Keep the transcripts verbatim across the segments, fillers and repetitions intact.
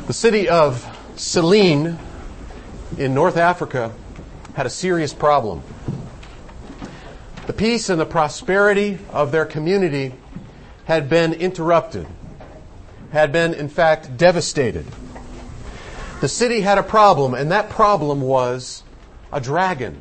The city of Selene in North Africa had a serious problem. The peace and the prosperity of their community had been interrupted, had been, in fact, devastated. The city had a problem, and that problem was a dragon.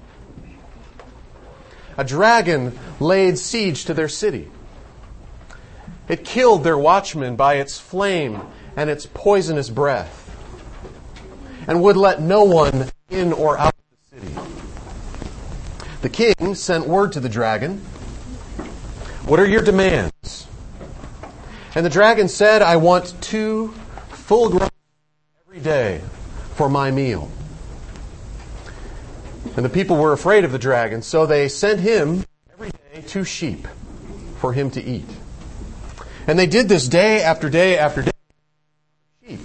A dragon laid siege to their city. It killed their watchmen by its flame and its poisonous breath, and would let no one in or out of the city. The king sent word to the dragon, "What are your demands?" And the dragon said, "I want two full-grown every day for my meal." And the people were afraid of the dragon, so they sent him every day two sheep for him to eat. And they did this day after day after day. Sheep.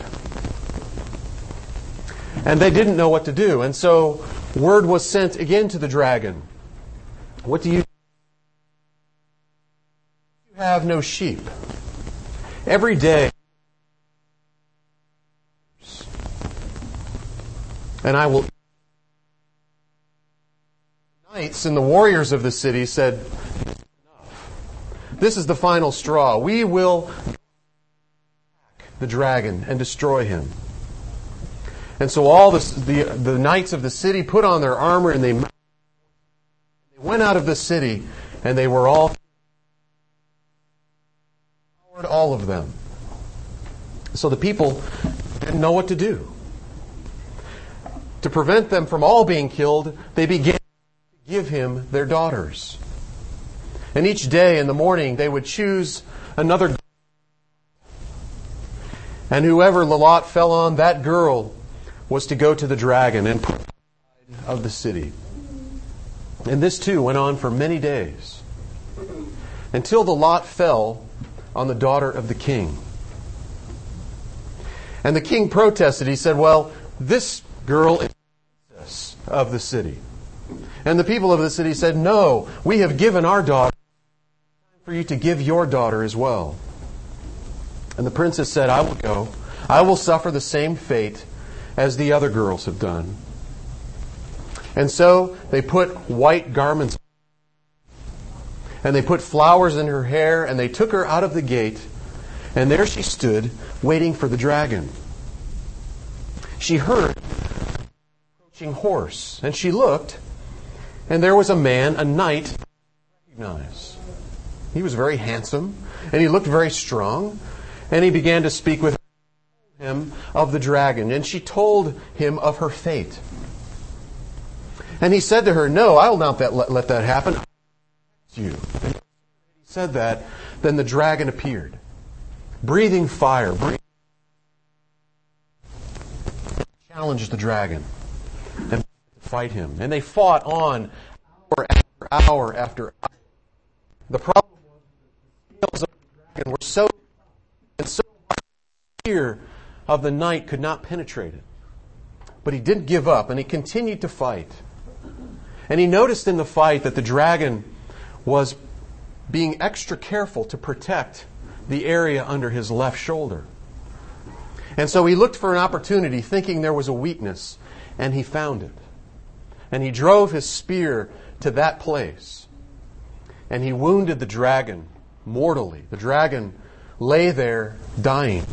And they didn't know what to do. And so word was sent again to the dragon. "What do you do? You have no sheep. Every day, and I will eat." The knights and the warriors of the city said, "This is the final straw. We will attack the dragon and destroy him." And so all the, the, the knights of the city put on their armor and they, they went out of the city, and they were all all of them. So the people didn't know what to do. To prevent them from all being killed, they began to give him their daughters. And each day in the morning they would choose another, and whoever the lot fell on, that girl was to go to the dragon and put outside of the city. And this too went on for many days, until the lot fell on the daughter of the king. And the king protested. He said, "Well, this girl is the princess of the city." And the people of the city said, "No, we have given our daughter. It's time for you to give your daughter as well." And the princess said, "I will go. I will suffer the same fate as the other girls have done." And so they put white garments, and they put flowers in her hair, and they took her out of the gate, and there she stood, waiting for the dragon. She heard an approaching horse, and she looked, and there was a man, a knight, recognized. He was very handsome, and he looked very strong, and he began to speak with him of the dragon, and she told him of her fate. And he said to her, "No, I will not that, let, let that happen. You." And he said that, then the dragon appeared, breathing fire, breathing, challenged the dragon and fight him. And they fought on hour after hour after hour. The problem was the scales of the dragon were so and so fear of the knight could not penetrate it. But he didn't give up, and he continued to fight. And he noticed in the fight that the dragon was being extra careful to protect the area under his left shoulder. And so he looked for an opportunity, thinking there was a weakness, and he found it. And he drove his spear to that place, and he wounded the dragon mortally. The dragon lay there dying.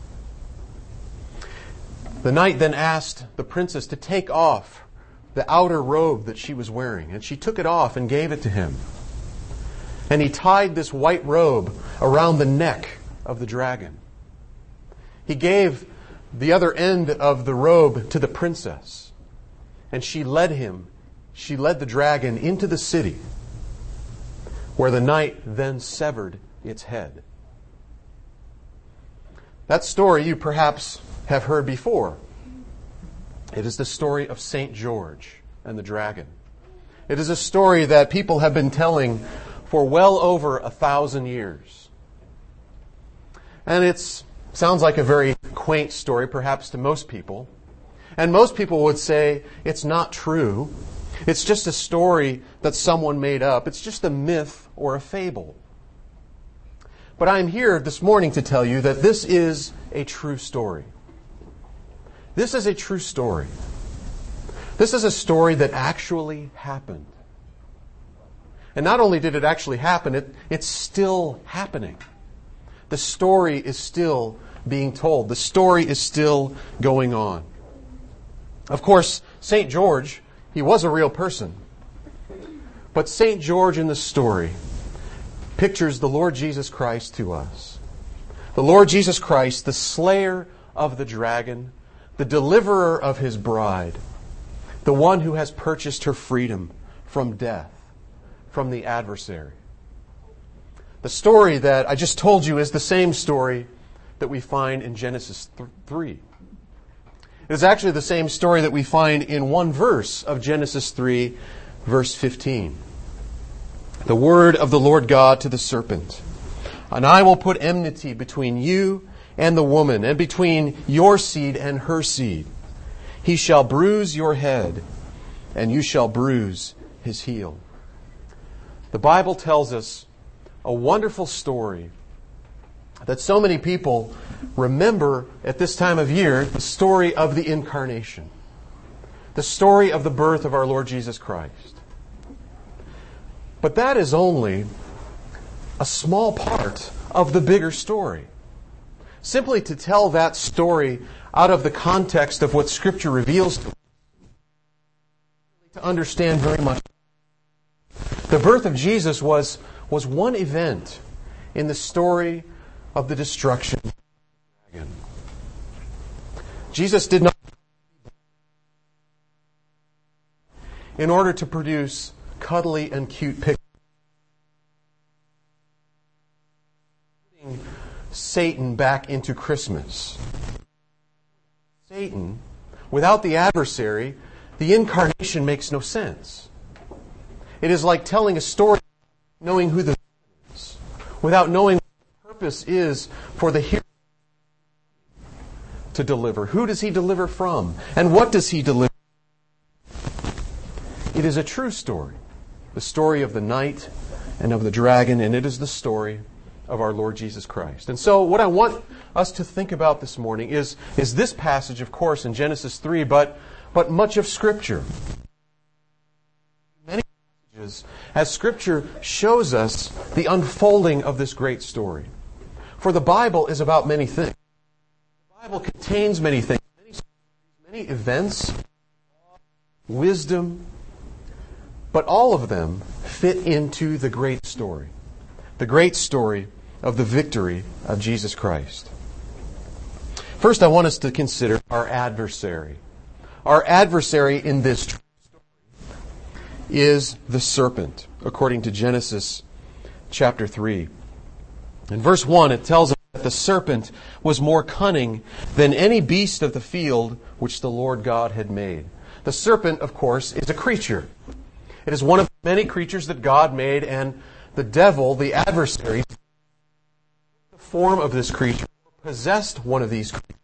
The knight then asked the princess to take off the outer robe that she was wearing, and she took it off and gave it to him. And he tied this white robe around the neck of the dragon. He gave the other end of the robe to the princess, and she led him, she led the dragon into the city, where the knight then severed its head. That story you perhaps have heard before. It is the story of Saint George and the dragon. It is a story that people have been telling for well over a thousand years. And it sounds like a very quaint story, perhaps to most people. And most people would say it's not true. It's just a story that someone made up. It's just a myth or a fable. But I'm here this morning to tell you that this is a true story. This is a true story. This is a story that actually happened. And not only did it actually happen, it, it's still happening. The story is still being told. The story is still going on. Of course, Saint George, he was a real person. But Saint George in the story pictures the Lord Jesus Christ to us. The Lord Jesus Christ, the slayer of the dragon, the deliverer of his bride, the one who has purchased her freedom from death, from the adversary. The story that I just told you is the same story that we find in Genesis three. It is actually the same story that we find in one verse of Genesis three, verse fifteen. The word of the Lord God to the serpent. And I will put enmity between you and the woman, and between your seed and her seed. He shall bruise your head, and you shall bruise his heel. The Bible tells us a wonderful story that so many people remember at this time of year, the story of the Incarnation, the story of the birth of our Lord Jesus Christ. But that is only a small part of the bigger story. Simply to tell that story out of the context of what Scripture reveals to us, to understand very much. The birth of Jesus was, was one event in the story of the destruction of the dragon. Jesus did not in order to produce cuddly and cute pictures. Putting Satan back into Christmas. Satan, without the adversary, the incarnation makes no sense. It is like telling a story knowing who the villain is, without knowing what the purpose is for the hero to deliver. Who does he deliver from? And what does he deliver? It is a true story. The story of the knight and of the dragon, and it is the story of our Lord Jesus Christ. And so what I want us to think about this morning is, is this passage, of course, in Genesis three, but, but much of Scripture. Many passages as Scripture shows us the unfolding of this great story. For the Bible is about many things. The Bible contains many things, many, many events, wisdom, but all of them fit into the great story. The great story of the victory of Jesus Christ. First, I want us to consider our adversary. Our adversary in this story is the serpent, according to Genesis chapter three. In verse one, it tells us that the serpent was more cunning than any beast of the field which the Lord God had made. The serpent, of course, is a creature. It is one of the many creatures that God made, and the devil, the adversary, the form of this creature, possessed one of these creatures,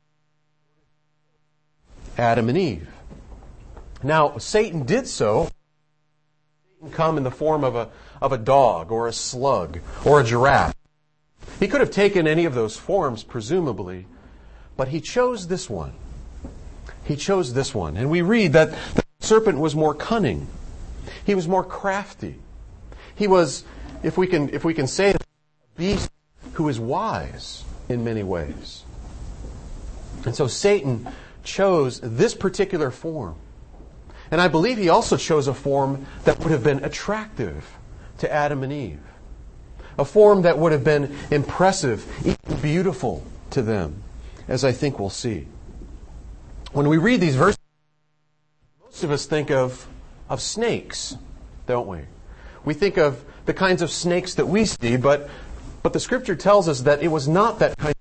Adam and Eve. Now, Satan did so. Satan come in the form of a, of a dog, or a slug, or a giraffe. He could have taken any of those forms, presumably, but he chose this one. He chose this one. And we read that the serpent was more cunning. He was more crafty. He was, if we can, if we can say it, a beast who is wise in many ways. And so Satan chose this particular form. And I believe he also chose a form that would have been attractive to Adam and Eve. A form that would have been impressive, even beautiful to them, as I think we'll see. When we read these verses, most of us think of, of snakes, don't we? We think of the kinds of snakes that we see, but, but the Scripture tells us that it was not that kind of.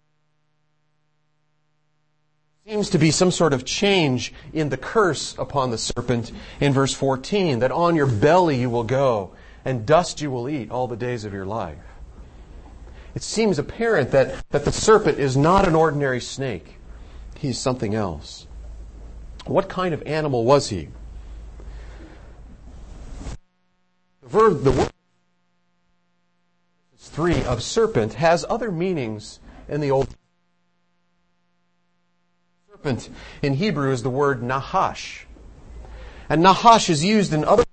It seems to be some sort of change in the curse upon the serpent in verse fourteen, that on your belly you will go, and dust you will eat all the days of your life. It seems apparent that, that the serpent is not an ordinary snake. He's something else. What kind of animal was he? The verb, the word three of serpent has other meanings in the Old Testament. Serpent in Hebrew is the word Nahash. And Nahash is used in other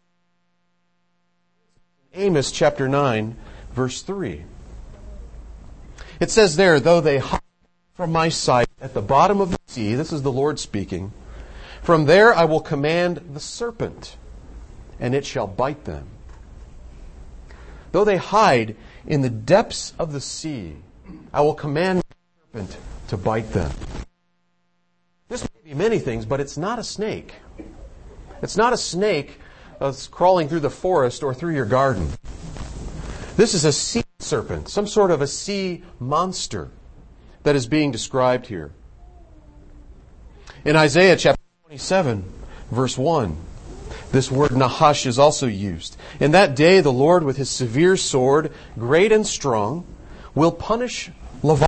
Amos chapter nine, verse three. It says there, though they hide from my sight at the bottom of the sea, this is the Lord speaking, from there I will command the serpent, and it shall bite them. Though they hide in the depths of the sea, I will command the serpent to bite them. This may be many things, but it's not a snake. It's not a snake that's crawling through the forest or through your garden. This is a sea serpent, some sort of a sea monster that is being described here. In Isaiah chapter twenty-seven, verse one, this word Nahash is also used. In that day, the Lord with his severe sword, great and strong, will punish Leviathan,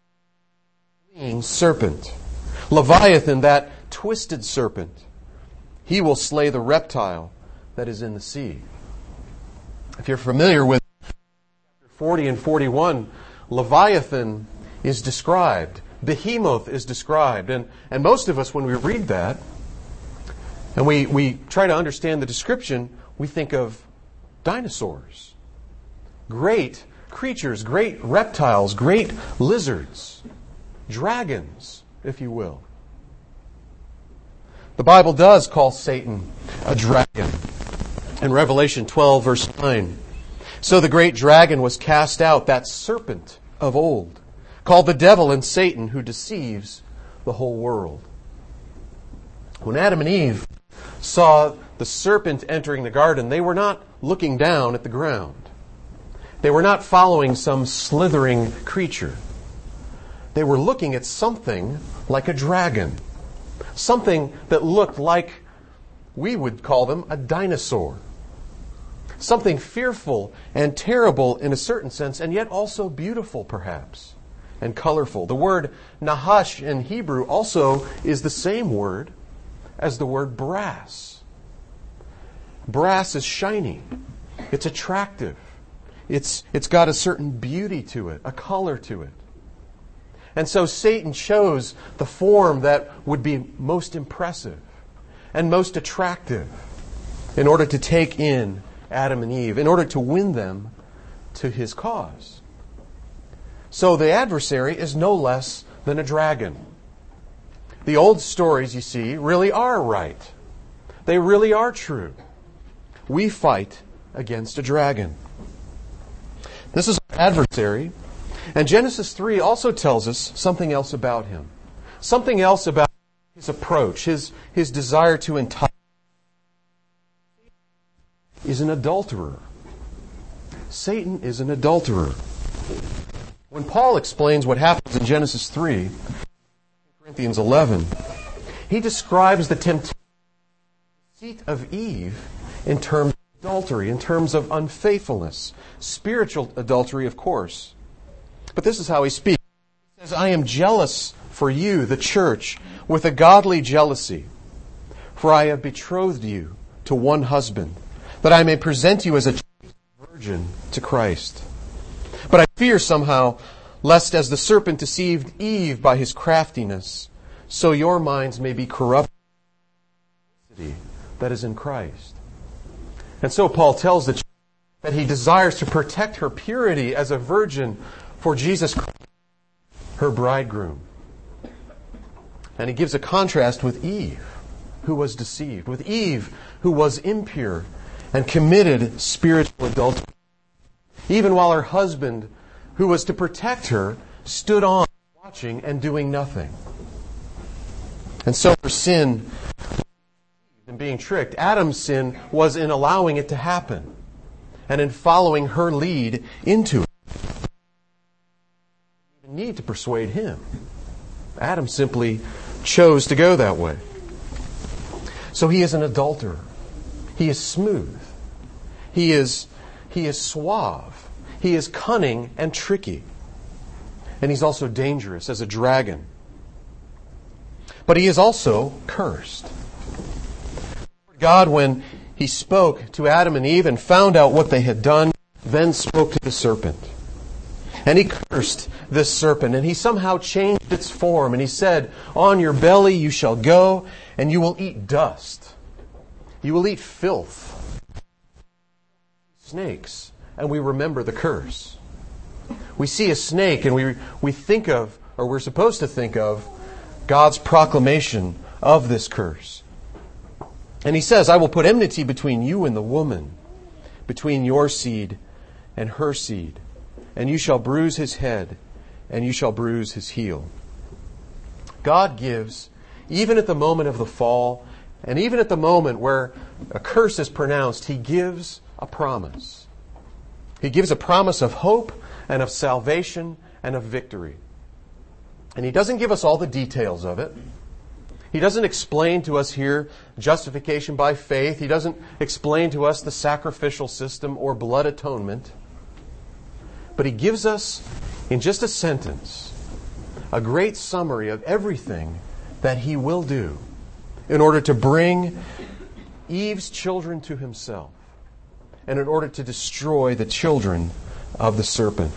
serpent. Leviathan, that twisted serpent. He will slay the reptile that is in the sea. If you're familiar with chapter forty and forty-one, Leviathan is described. Behemoth is described. And, and most of us, when we read that, and we, we try to understand the description, we think of dinosaurs. Great creatures, great reptiles, great lizards, dragons, if you will. The Bible does call Satan a dragon. In Revelation twelve, verse nine, so the great dragon was cast out, that serpent of old, called the devil and Satan, who deceives the whole world. When Adam and Eve saw the serpent entering the garden, they were not looking down at the ground. They were not following some slithering creature. They were looking at something like a dragon. Something that looked like, we would call them, a dinosaur. Something fearful and terrible in a certain sense, and yet also beautiful, perhaps, and colorful. The word Nahash in Hebrew also is the same word as the word brass. Brass is shiny. It's attractive. It's, it's got a certain beauty to it, a color to it. And so Satan chose the form that would be most impressive and most attractive in order to take in Adam and Eve, in order to win them to his cause. So the adversary is no less than a dragon. The old stories, you see, really are right. They really are true. We fight against a dragon. This is our adversary. And Genesis three also tells us something else about him. Something else about his approach, his, his desire to entice. Is an adulterer. Satan is an adulterer. When Paul explains what happens in Genesis three, Corinthians eleven, he describes the temptation of Eve in terms of adultery, in terms of unfaithfulness. Spiritual adultery, of course. But this is how he speaks. He says, I am jealous for you, the church, with a godly jealousy. For I have betrothed you to one husband, that I may present you as a virgin to Christ. But I fear somehow, lest as the serpent deceived Eve by his craftiness, so your minds may be corrupted that is in Christ. And so Paul tells the church that he desires to protect her purity as a virgin for Jesus Christ, her bridegroom. And he gives a contrast with Eve, who was deceived, with Eve, who was impure and committed spiritual adultery, even while her husband, who was to protect her, stood on, watching and doing nothing. And so her sin in being tricked, Adam's sin was in allowing it to happen and in following her lead into it. Need to persuade him. Adam simply chose to go that way. So he is an adulterer. He is smooth. He is, he is suave. He is cunning and tricky. And he's also dangerous as a dragon. But he is also cursed. God, when he spoke to Adam and Eve and found out what they had done, then spoke to the serpent. And he cursed this serpent, and he somehow changed its form. And he said, on your belly you shall go, and you will eat dust. You will eat filth. Snakes. And we remember the curse. We see a snake, and we, we think of, or we're supposed to think of, God's proclamation of this curse. And he says, I will put enmity between you and the woman, between your seed and her seed. And you shall bruise his head, and you shall bruise his heel. God gives, even at the moment of the fall, and even at the moment where a curse is pronounced, He gives a promise. He gives a promise of hope and of salvation and of victory. And He doesn't give us all the details of it. He doesn't explain to us here justification by faith. He doesn't explain to us the sacrificial system or blood atonement. But He gives us, in just a sentence, a great summary of everything that He will do in order to bring Eve's children to Himself and in order to destroy the children of the serpent.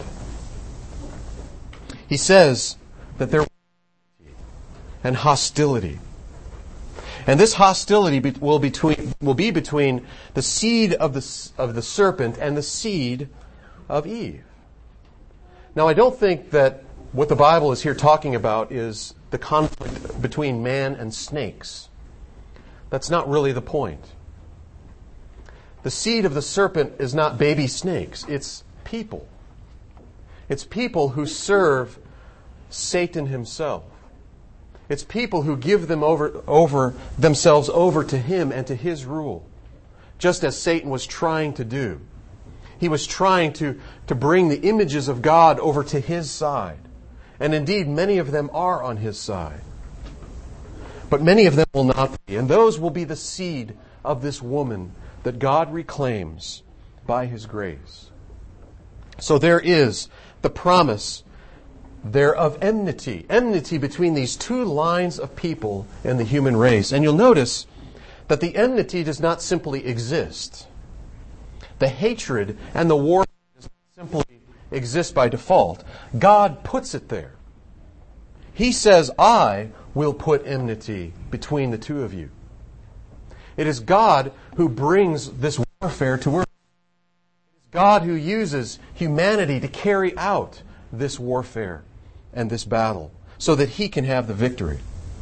He says that there will be and hostility. And this hostility will, between, will be between the seed of the, of the serpent and the seed of Eve. Now, I don't think that what the Bible is here talking about is the conflict between man and snakes. That's not really the point. The seed of the serpent is not baby snakes. It's people. It's people who serve Satan himself. It's people who give them over, over themselves over to him and to his rule, just as Satan was trying to do. He was trying to, to bring the images of God over to his side. And indeed, many of them are on his side. But many of them will not be. And those will be the seed of this woman that God reclaims by His grace. So there is the promise there of enmity. Enmity between these two lines of people in the human race. And you'll notice that the enmity does not simply exist. The hatred and the war does not simply exist by default. God puts it there. He says, I will put enmity between the two of you. It is God who brings this warfare to earth. It is God who uses humanity to carry out this warfare and this battle so that He can have the victory.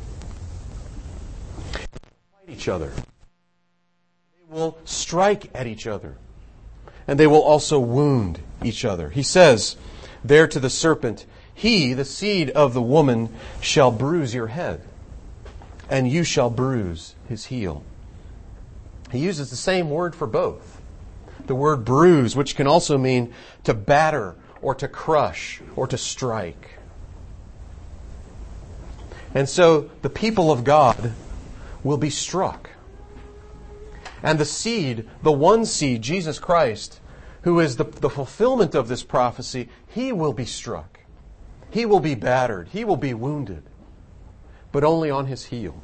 They will fight each other. They will strike at each other. And they will also wound each other. He says there to the serpent, He, the seed of the woman, shall bruise your head, and you shall bruise his heel. He uses the same word for both. The word bruise, which can also mean to batter or to crush or to strike. And so the people of God will be struck. And the seed, the one seed, Jesus Christ, who is the, the fulfillment of this prophecy, He will be struck. He will be battered. He will be wounded. But only on His heel.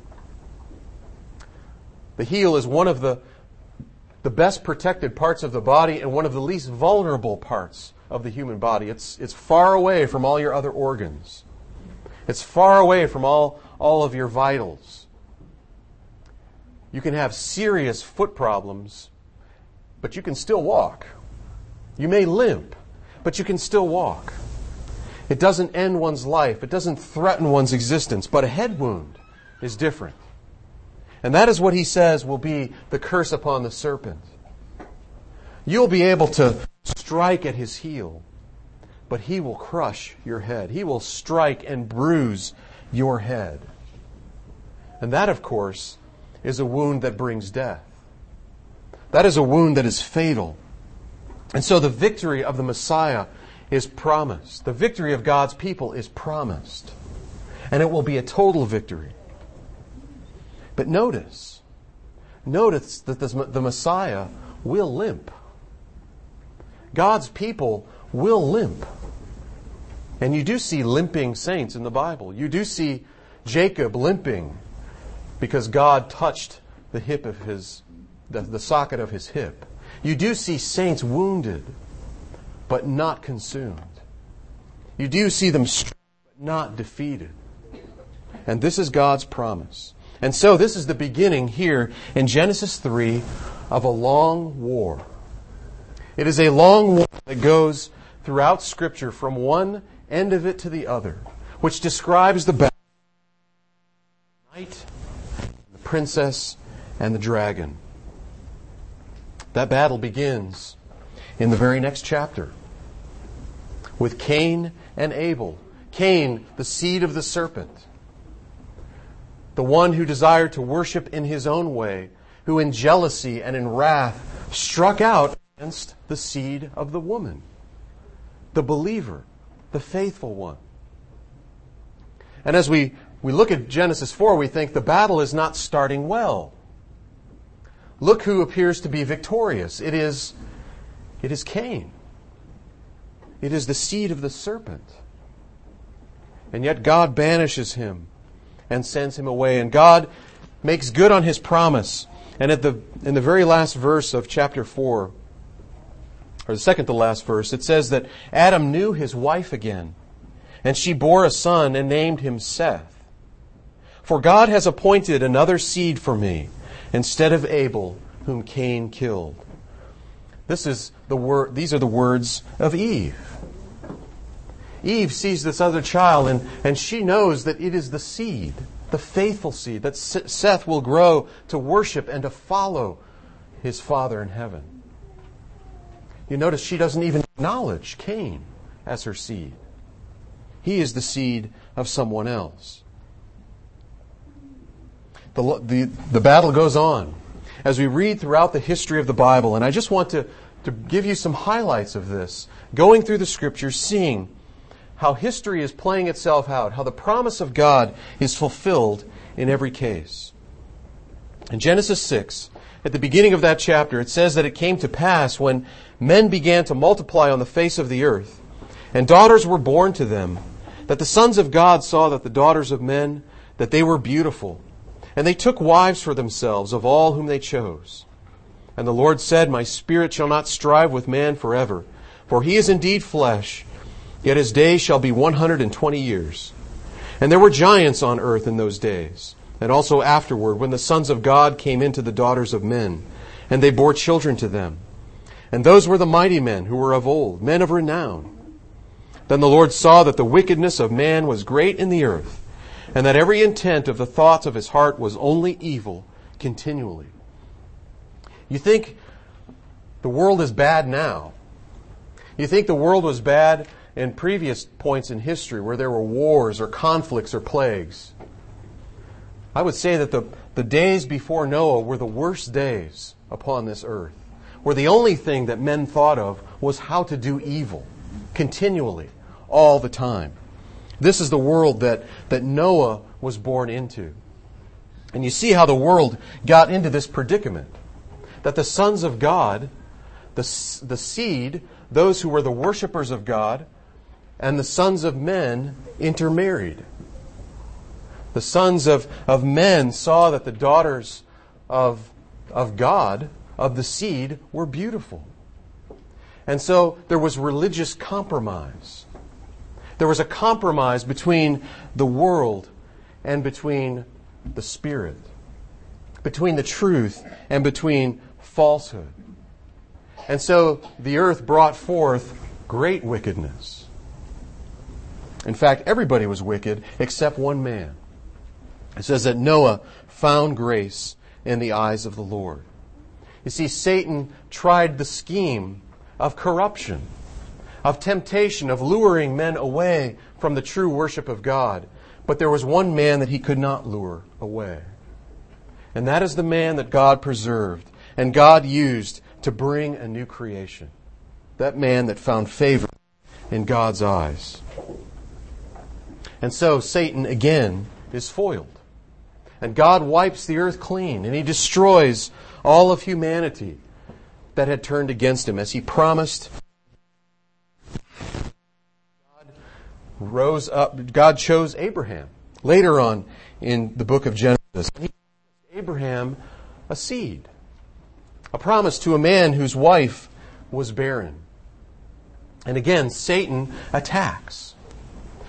The heel is one of the, the best protected parts of the body and one of the least vulnerable parts of the human body. It's, it's far away from all your other organs. It's far away from all, all of your vitals. You can have serious foot problems, but you can still walk. You may limp, but you can still walk. It doesn't end one's life. It doesn't threaten one's existence. But a head wound is different. And that is what He says will be the curse upon the serpent. You'll be able to strike at his heel, but he will crush your head. He will strike and bruise your head. And that, of course, is a wound that brings death. That is a wound that is fatal. And so the victory of the Messiah is promised. The victory of God's people is promised. And it will be a total victory. But notice, notice that the Messiah will limp. God's people will limp. And you do see limping saints in the Bible. You do see Jacob limping because God touched the hip of his, the, the socket of his hip. You do see saints wounded, but not consumed. You do see them struck, but not defeated. And this is God's promise. And so this is the beginning here in Genesis three of a long war. It is a long war that goes throughout Scripture from one end of it to the other, which describes the battle between the knight, the princess, and the dragon. That battle begins in the very next chapter with Cain and Abel. Cain, the seed of the serpent, the one who desired to worship in his own way, who in jealousy and in wrath struck out against the seed of the woman, the believer, the faithful one. And as we, we look at Genesis four, we think the battle is not starting well. Look who appears to be victorious. It is, it is Cain. It is the seed of the serpent. And yet God banishes him and sends him away. And God makes good on His promise. And at the in the very last verse of chapter four, or the second to last verse, it says that Adam knew his wife again, and she bore a son and named him Seth. For God has appointed another seed for me, instead of Abel, whom Cain killed. This is the word. These are the words of Eve. Eve sees this other child, and, and she knows that it is the seed, the faithful seed, that Seth will grow to worship and to follow his Father in heaven. You notice she doesn't even acknowledge Cain as her seed. He is the seed of someone else. The, the, the battle goes on as we read throughout the history of the Bible, and I just want to, to give you some highlights of this, going through the Scriptures, seeing how history is playing itself out, how the promise of God is fulfilled in every case. In Genesis six, at the beginning of that chapter, it says that it came to pass when men began to multiply on the face of the earth, and daughters were born to them, that the sons of God saw that the daughters of men, that they were beautiful, and they took wives for themselves of all whom they chose. And the Lord said, My spirit shall not strive with man forever, for he is indeed flesh, yet his days shall be one hundred and twenty years. And there were giants on earth in those days, and also afterward, when the sons of God came into the daughters of men, and they bore children to them. And those were the mighty men who were of old, men of renown. Then the Lord saw that the wickedness of man was great in the earth, and that every intent of the thoughts of his heart was only evil continually. You think the world is bad now. You think the world was bad in previous points in history where there were wars or conflicts or plagues. I would say that the, the days before Noah were the worst days upon this earth, where the only thing that men thought of was how to do evil continually, all the time. This is the world that, that Noah was born into. And you see how the world got into this predicament. That the sons of God, the, the seed, those who were the worshipers of God, and the sons of men intermarried. The sons of, of men saw that the daughters of, of God, of the seed, were beautiful. And so there was religious compromise. There was a compromise between the world and between the Spirit, between the truth and between falsehood. And so the earth brought forth great wickedness. In fact, everybody was wicked except one man. It says that Noah found grace in the eyes of the Lord. You see, Satan tried the scheme of corruption, of temptation, of luring men away from the true worship of God. But there was one man that he could not lure away. And that is the man that God preserved and God used to bring a new creation. That man that found favor in God's eyes. And so Satan again is foiled. And God wipes the earth clean and He destroys all of humanity that had turned against Him, as He promised. God rose up, God chose Abraham later on in the book of Genesis. He promised Abraham a seed, a promise to a man whose wife was barren. And again, Satan attacks.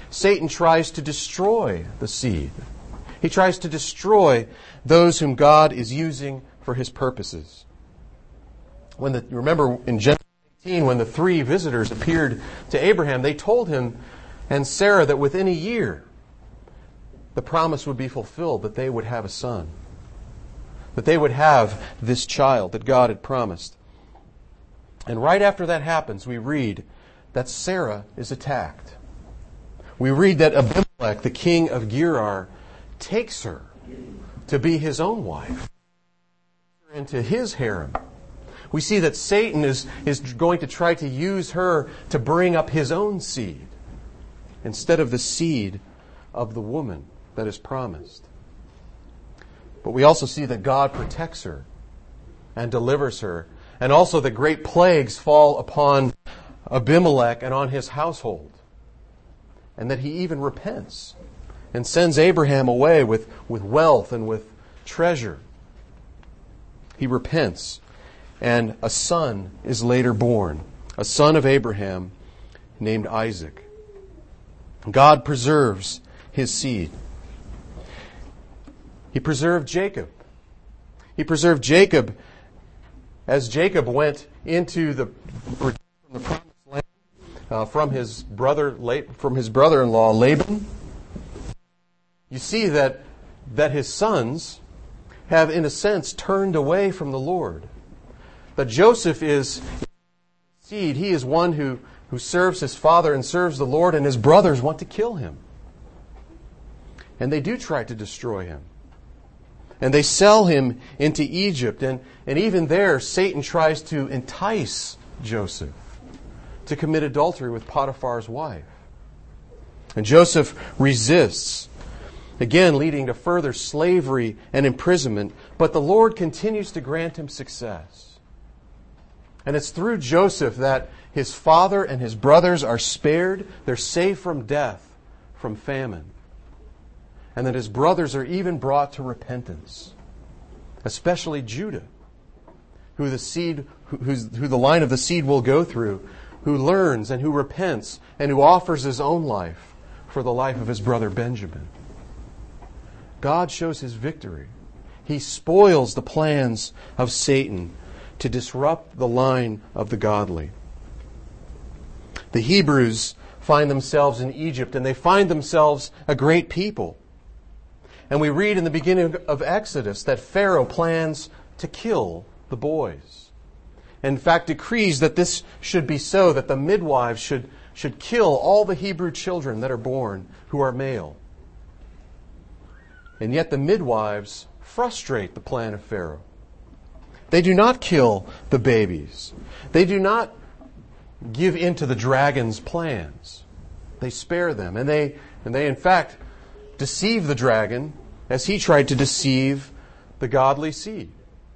Satan tries to destroy the seed. He tries to destroy those whom God is using for his purposes. When the, remember in Genesis eighteen, when the three visitors appeared to Abraham, they told him and Sarah that within a year the promise would be fulfilled, that they would have a son, that they would have this child that God had promised. And right after that happens, we read that Sarah is attacked. We read that Abimelech, the king of Gerar, takes her to be his own wife, into his harem. We see that Satan is, is going to try to use her to bring up his own seed instead of the seed of the woman that is promised. But we also see that God protects her and delivers her, and also that great plagues fall upon Abimelech and on his household, and that he even repents and sends Abraham away with, with wealth and with treasure. He repents, and a son is later born, a son of Abraham named Isaac. God preserves his seed. He preserved Jacob. He preserved Jacob as Jacob went into the, from the promised land uh, from his brother from his brother-in-law Laban. You see that that his sons have, in a sense, turned away from the Lord. That Joseph is seed. He is one who, who serves his father and serves the Lord, and his brothers want to kill him. And they do try to destroy him. And they sell him into Egypt. And, and even there, Satan tries to entice Joseph to commit adultery with Potiphar's wife. And Joseph resists, again leading to further slavery and imprisonment. But the Lord continues to grant him success. And it's through Joseph that his father and his brothers are spared. They're saved from death, from famine. And that his brothers are even brought to repentance, especially Judah, who the seed, who's, who the line of the seed will go through, who learns and who repents and who offers his own life for the life of his brother Benjamin. God shows his victory. He spoils the plans of Satan to disrupt the line of the godly. The Hebrews find themselves in Egypt, and they find themselves a great people. And we read in the beginning of Exodus that Pharaoh plans to kill the boys. In fact, decrees that this should be so, that the midwives should, should kill all the Hebrew children that are born who are male. And yet the midwives frustrate the plan of Pharaoh. They do not kill the babies. They do not give in to the dragon's plans. They spare them. And they, and they in fact, deceive the dragon as he tried to deceive the godly seed.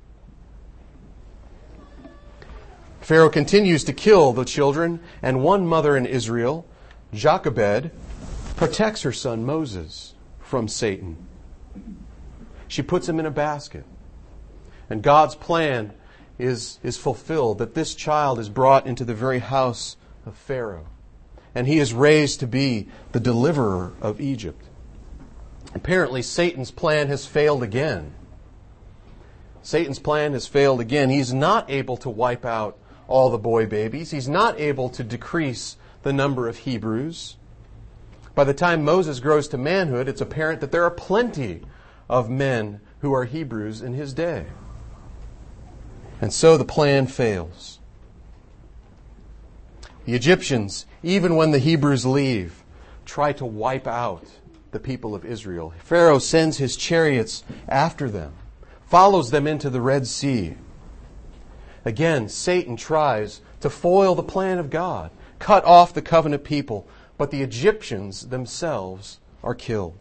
Pharaoh continues to kill the children, and one mother in Israel, Jochebed, protects her son Moses from Satan. She puts him in a basket. And God's plan is, is fulfilled, that this child is brought into the very house of Pharaoh. And he is raised to be the deliverer of Egypt. Apparently, Satan's plan has failed again. Satan's plan has failed again. He's not able to wipe out all the boy babies. He's not able to decrease the number of Hebrews. By the time Moses grows to manhood, it's apparent that there are plenty of men who are Hebrews in his day. And so the plan fails. The Egyptians, even when the Hebrews leave, try to wipe out the people of Israel. Pharaoh sends his chariots after them, follows them into the Red Sea. Again, Satan tries to foil the plan of God, cut off the covenant people, but the Egyptians themselves are killed.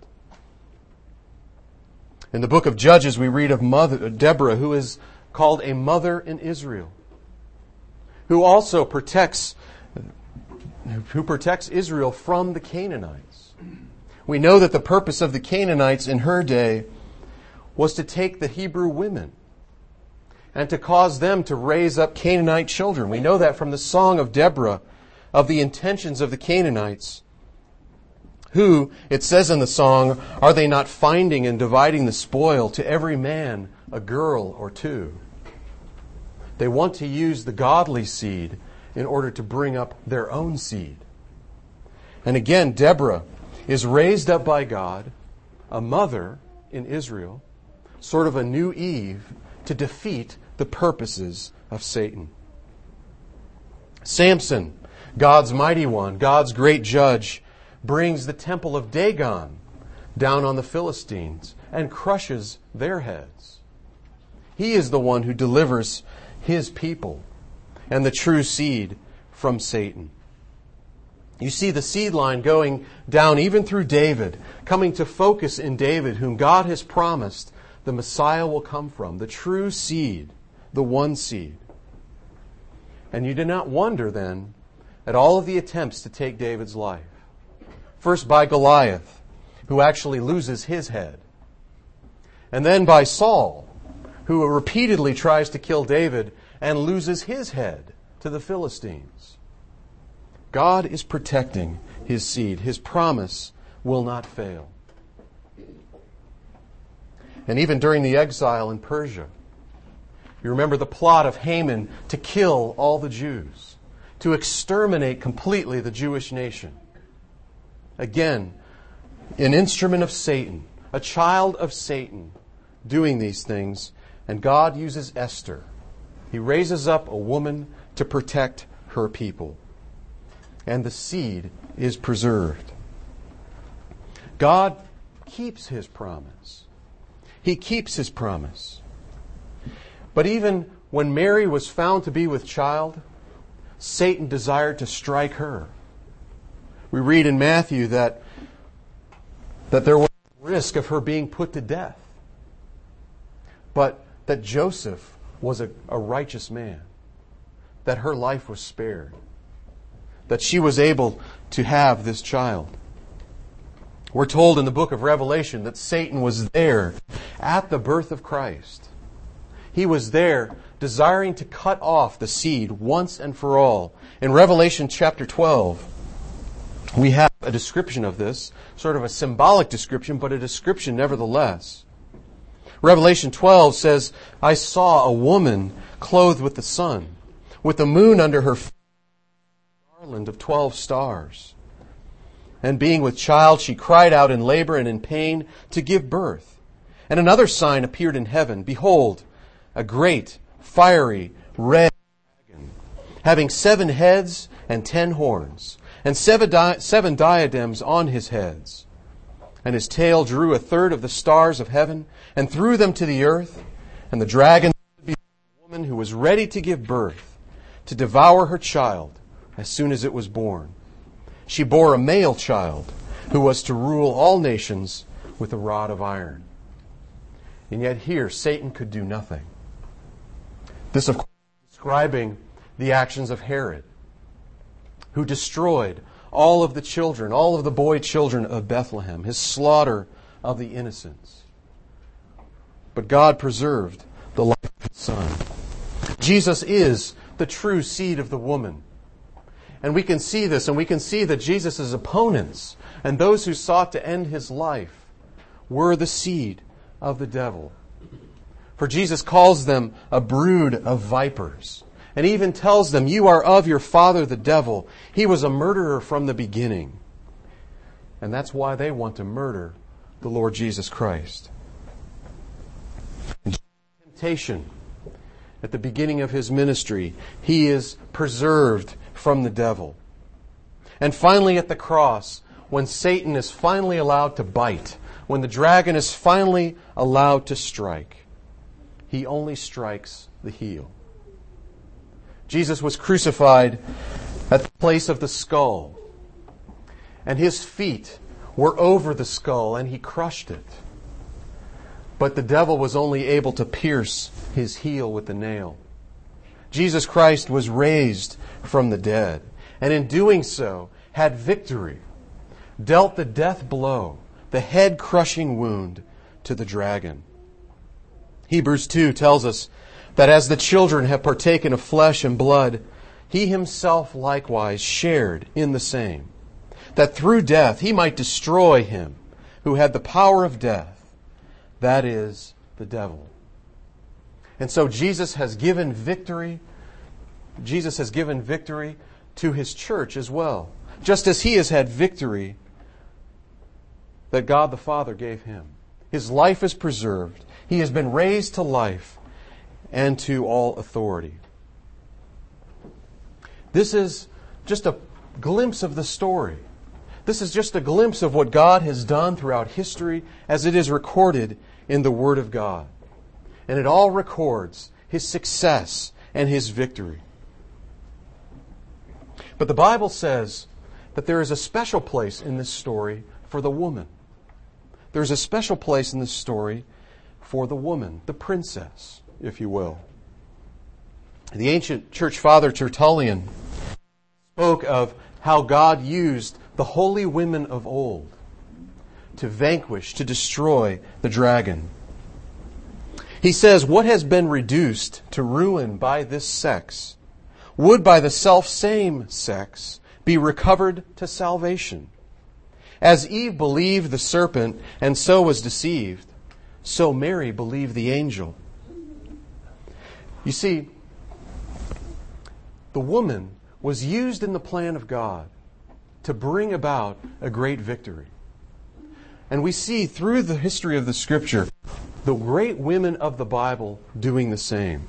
In the book of Judges, we read of Mother, Deborah, who is called a mother in Israel, who also protects, who protects Israel from the Canaanites. We know that the purpose of the Canaanites in her day was to take the Hebrew women and to cause them to raise up Canaanite children. We know that from the Song of Deborah, of the intentions of the Canaanites who, it says in the song, are they not finding and dividing the spoil to every man a girl or two? They want to use the godly seed in order to bring up their own seed. And again, Deborah is raised up by God, a mother in Israel, sort of a new Eve, to defeat the purposes of Satan. Samson, God's mighty one, God's great judge, brings the temple of Dagon down on the Philistines and crushes their heads. He is the one who delivers his people and the true seed from Satan. You see the seed line going down even through David, coming to focus in David, whom God has promised the Messiah will come from, the true seed, the one seed. And you do not wonder then at all of the attempts to take David's life. First by Goliath, who actually loses his head. And then by Saul, who repeatedly tries to kill David and loses his head to the Philistines. God is protecting his seed. His promise will not fail. And even during the exile in Persia, you remember the plot of Haman to kill all the Jews, to exterminate completely the Jewish nation. Again, an instrument of Satan, a child of Satan doing these things, and God uses Esther. He raises up a woman to protect her people. And the seed is preserved. God keeps His promise. He keeps His promise. But even when Mary was found to be with child, Satan desired to strike her. We read in Matthew that, that there was a risk of her being put to death. But that Joseph was a, a righteous man. That her life was spared. That she was able to have this child. We're told in the book of Revelation that Satan was there at the birth of Christ. He was there desiring to cut off the seed once and for all. In Revelation chapter twelve, we have a description of this, sort of a symbolic description, but a description nevertheless. Revelation twelve says, I saw a woman clothed with the sun, with the moon under her feet, a garland of twelve stars. And being with child, she cried out in labor and in pain to give birth. And another sign appeared in heaven. Behold, a great, fiery, red dragon, having seven heads and ten horns, and seven, di- seven diadems on his heads. And his tail drew a third of the stars of heaven and threw them to the earth. And the dragon would be a woman who was ready to give birth, to devour her child as soon as it was born. She bore a male child who was to rule all nations with a rod of iron. And yet here, Satan could do nothing. This, of course, is describing the actions of Herod, who destroyed all of the children, all of the boy children of Bethlehem, his slaughter of the innocents. But God preserved the life of His Son. Jesus is the true seed of the woman. And we can see this, and we can see that Jesus' opponents and those who sought to end His life were the seed of the devil. For Jesus calls them a brood of vipers, and even tells them, you are of your father the devil. He was a murderer from the beginning. And that's why they want to murder the Lord Jesus Christ. In temptation, at the beginning of His ministry, He is preserved from the devil. And finally at the cross, when Satan is finally allowed to bite, when the dragon is finally allowed to strike, he only strikes the heel. Jesus was crucified at the place of the skull, and His feet were over the skull, and He crushed it. But the devil was only able to pierce His heel with the nail. Jesus Christ was raised from the dead, and in doing so had victory, dealt the death blow, the head-crushing wound to the dragon. Hebrews two tells us that as the children have partaken of flesh and blood, He Himself likewise shared in the same, that through death he might destroy him who had the power of death, that is, the devil. And so Jesus has given victory. Jesus has given victory to his church as well. Just as he has had victory that God the Father gave him. His life is preserved. He has been raised to life and to all authority. This is just a glimpse of the story. This is just a glimpse of what God has done throughout history as it is recorded in the Word of God. And it all records his success and his victory. But the Bible says that there is a special place in this story for the woman. There's a special place in this story for the woman, the princess, if you will. The ancient church father Tertullian spoke of how God used the holy women of old to vanquish, to destroy the dragon. He says, what has been reduced to ruin by this sex would by the self-same sex be recovered to salvation. As Eve believed the serpent and so was deceived, so Mary believed the angel. You see, the woman was used in the plan of God to bring about a great victory. And we see through the history of the Scripture the great women of the Bible doing the same.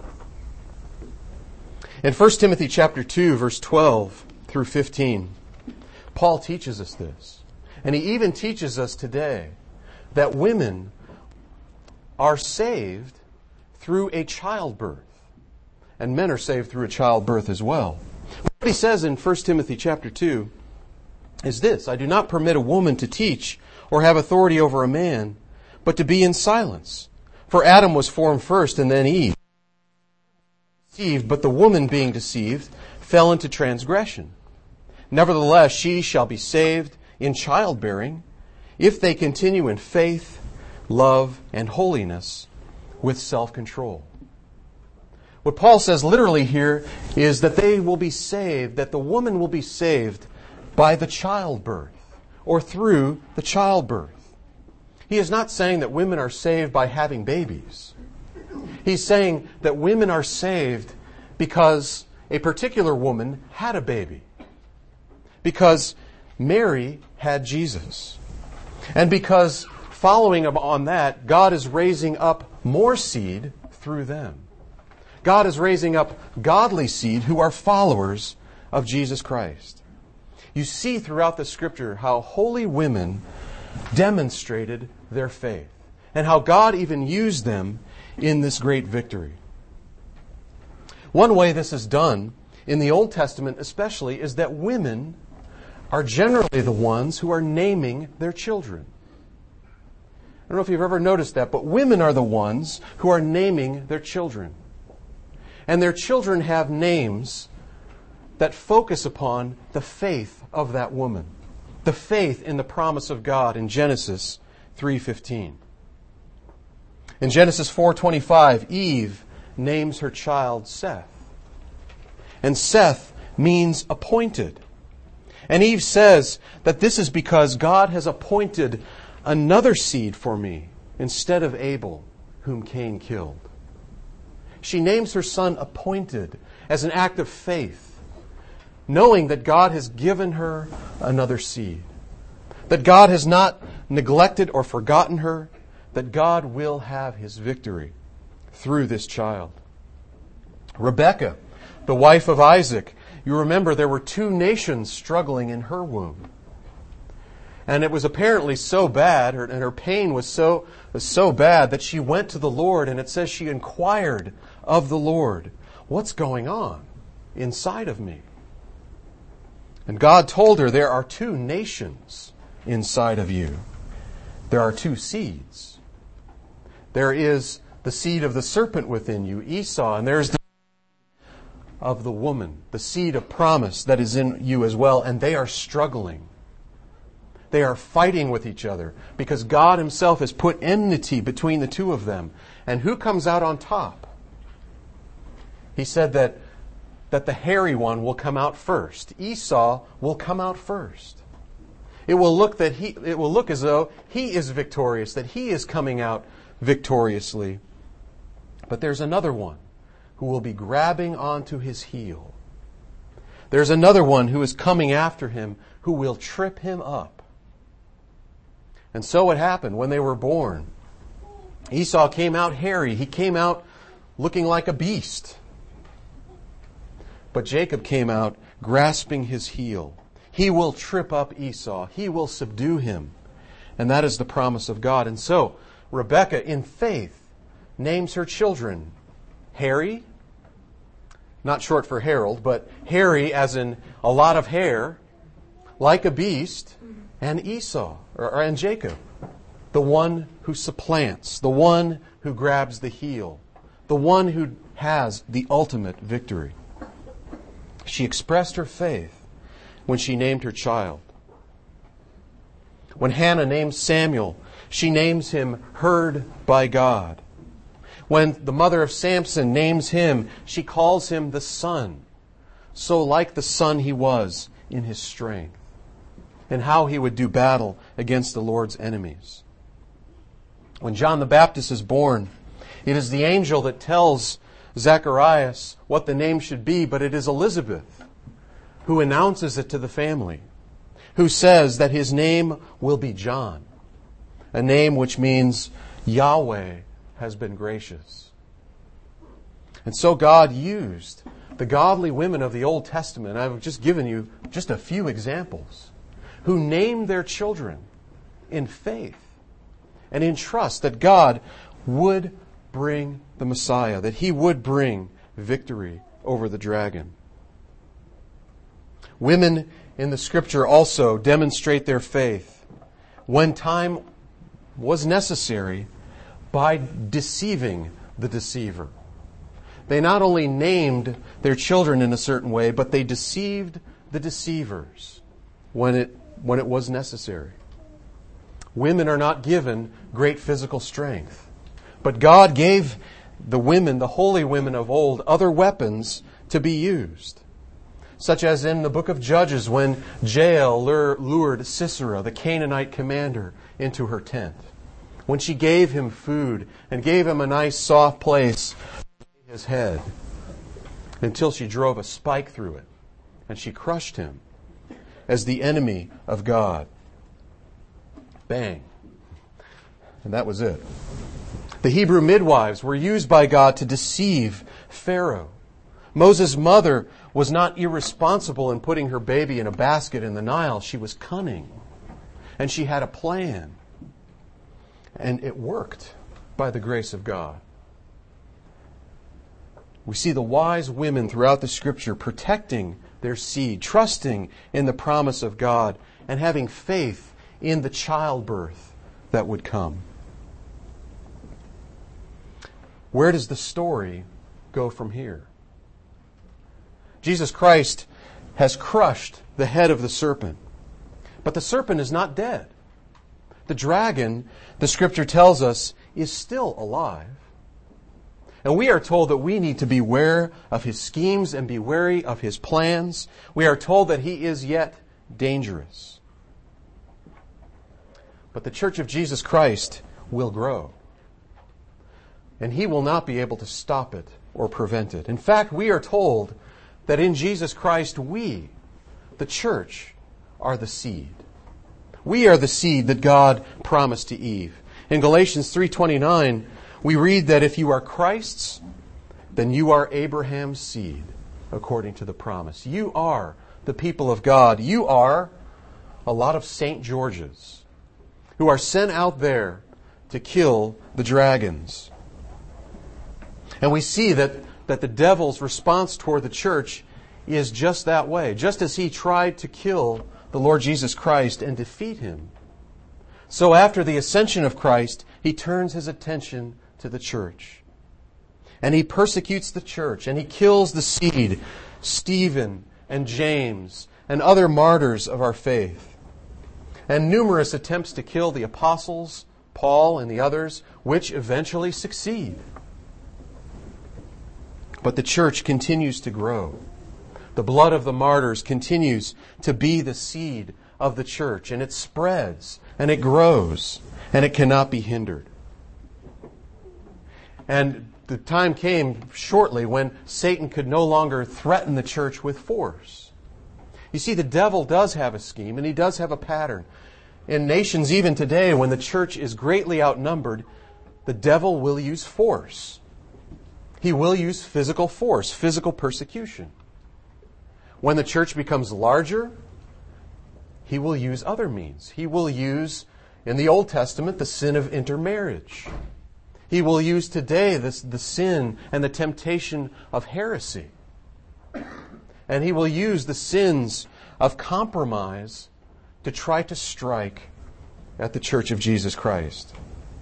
In First Timothy chapter two, verse twelve through fifteen, Paul teaches us this. And he even teaches us today that women are saved through a childbirth. And men are saved through a childbirth as well. What he says in First Timothy chapter two is this: I do not permit a woman to teach or have authority over a man, but to be in silence. For Adam was formed first and then Eve. Deceived, but the woman being deceived fell into transgression. Nevertheless, she shall be saved in childbearing if they continue in faith, love, and holiness with self-control. What Paul says literally here is that they will be saved, that the woman will be saved by the childbirth or through the childbirth. He is not saying that women are saved by having babies. He's saying that women are saved because a particular woman had a baby. Because Mary had Jesus. And because following on that, God is raising up more seed through them. God is raising up godly seed who are followers of Jesus Christ. You see throughout the Scripture how holy women demonstrated their faith and how God even used them in this great victory. One way this is done in the Old Testament especially is that women are generally the ones who are naming their children. I don't know if you've ever noticed that, but women are the ones who are naming their children. And their children have names that focus upon the faith of that woman, the faith in the promise of God in Genesis three fifteen. In Genesis four twenty-five, Eve names her child Seth. And Seth means appointed. And Eve says that this is because God has appointed another seed for me instead of Abel, whom Cain killed. She names her son appointed as an act of faith, knowing that God has given her another seed, that God has not neglected or forgotten her, that God will have his victory through this child. Rebekah, the wife of Isaac, you remember there were two nations struggling in her womb. And it was apparently so bad, and her pain was so, was so bad that she went to the Lord, and it says she inquired of the Lord, what's going on inside of me? And God told her, there are two nations inside of you. There are two seeds. There is the seed of the serpent within you, Esau, and there's the of the woman, the seed of promise that is in you as well, and they are struggling. They are fighting with each other because God himself has put enmity between the two of them. And who comes out on top? He said that, that the hairy one will come out first. Esau will come out first. It will look that he it will look as though he is victorious, that he is coming out victoriously. But there's another one who will be grabbing onto his heel. There's another one who is coming after him who will trip him up. And so it happened when they were born. Esau came out hairy. He came out looking like a beast. But Jacob came out grasping his heel. He will trip up Esau. He will subdue him. And that is the promise of God. And so, Rebekah, in faith, names her children Hairy, not short for Harold, but hairy as in a lot of hair, like a beast, and Esau, or, or and Jacob, the one who supplants, the one who grabs the heel, the one who has the ultimate victory. She expressed her faith when she named her child. When Hannah names Samuel, she names him heard by God. When the mother of Samson names him, she calls him the son, so like the son he was in his strength, and how he would do battle against the Lord's enemies. When John the Baptist is born, it is the angel that tells Zacharias what the name should be, but it is Elizabeth who announces it to the family, who says that his name will be John, a name which means Yahweh has been gracious. And so God used the godly women of the Old Testament, I've just given you just a few examples, who named their children in faith and in trust that God would bring the Messiah, that He would bring victory over the dragon. Women in the Scripture also demonstrate their faith when time was necessary by deceiving the deceiver. They not only named their children in a certain way, but they deceived the deceivers when it, when it was necessary. Women are not given great physical strength, but God gave the women, the holy women of old, other weapons to be used. Such as in the book of Judges when Jael lured Sisera, the Canaanite commander, into her tent. When she gave him food and gave him a nice soft place to lay his head until she drove a spike through it and she crushed him as the enemy of God. Bang. And that was it. The Hebrew midwives were used by God to deceive Pharaoh. Moses' mother was not irresponsible in putting her baby in a basket in the Nile. She was cunning. And she had a plan. And it worked by the grace of God. We see the wise women throughout the Scripture protecting their seed, trusting in the promise of God, and having faith in the childbirth that would come. Where does the story go from here? Jesus Christ has crushed the head of the serpent. But the serpent is not dead. The dragon, the Scripture tells us, is still alive. And we are told that we need to beware of his schemes and be wary of his plans. We are told that he is yet dangerous. But the Church of Jesus Christ will grow. And he will not be able to stop it or prevent it. In fact, we are told that in Jesus Christ we, the church, are the seed. We are the seed that God promised to Eve. In Galatians three twenty-nine, we read that if you are Christ's, then you are Abraham's seed, according to the promise. You are the people of God. You are a lot of Saint Georges who are sent out there to kill the dragons. And we see that, that the devil's response toward the church is just that way. Just as he tried to kill the Lord Jesus Christ and defeat him, so after the ascension of Christ, he turns his attention to the church. And he persecutes the church, and he kills the seed, Stephen and James and other martyrs of our faith. And numerous attempts to kill the apostles, Paul and the others, which eventually succeed. But the church continues to grow. The blood of the martyrs continues to be the seed of the church, and it spreads, and it grows, and it cannot be hindered. And the time came shortly when Satan could no longer threaten the church with force. You see, the devil does have a scheme, and he does have a pattern. In nations even today, when the church is greatly outnumbered, the devil will use force. He will use physical force, physical persecution. When the church becomes larger, he will use other means. He will use, in the Old Testament, the sin of intermarriage. He will use today this, the sin and the temptation of heresy. And he will use the sins of compromise to try to strike at the Church of Jesus Christ.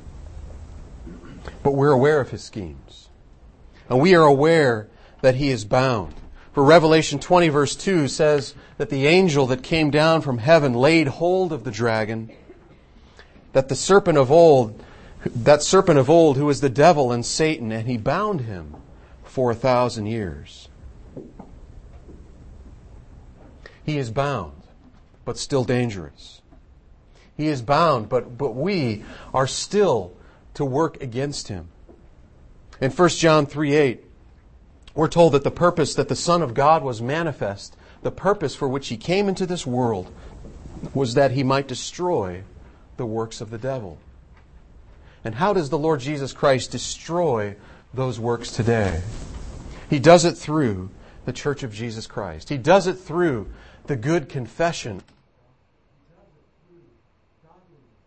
But we're aware of his schemes. And we are aware that he is bound. For Revelation twenty verse two says that the angel that came down from heaven laid hold of the dragon, that the serpent of old, that serpent of old who is the devil and Satan, and he bound him for a thousand years. He is bound, but still dangerous. He is bound, but, but we are still to work against him. In First John three eight, we're told that the purpose that the Son of God was manifest, the purpose for which he came into this world, was that he might destroy the works of the devil. And how does the Lord Jesus Christ destroy those works today? He does it through the Church of Jesus Christ. He does it through the good confession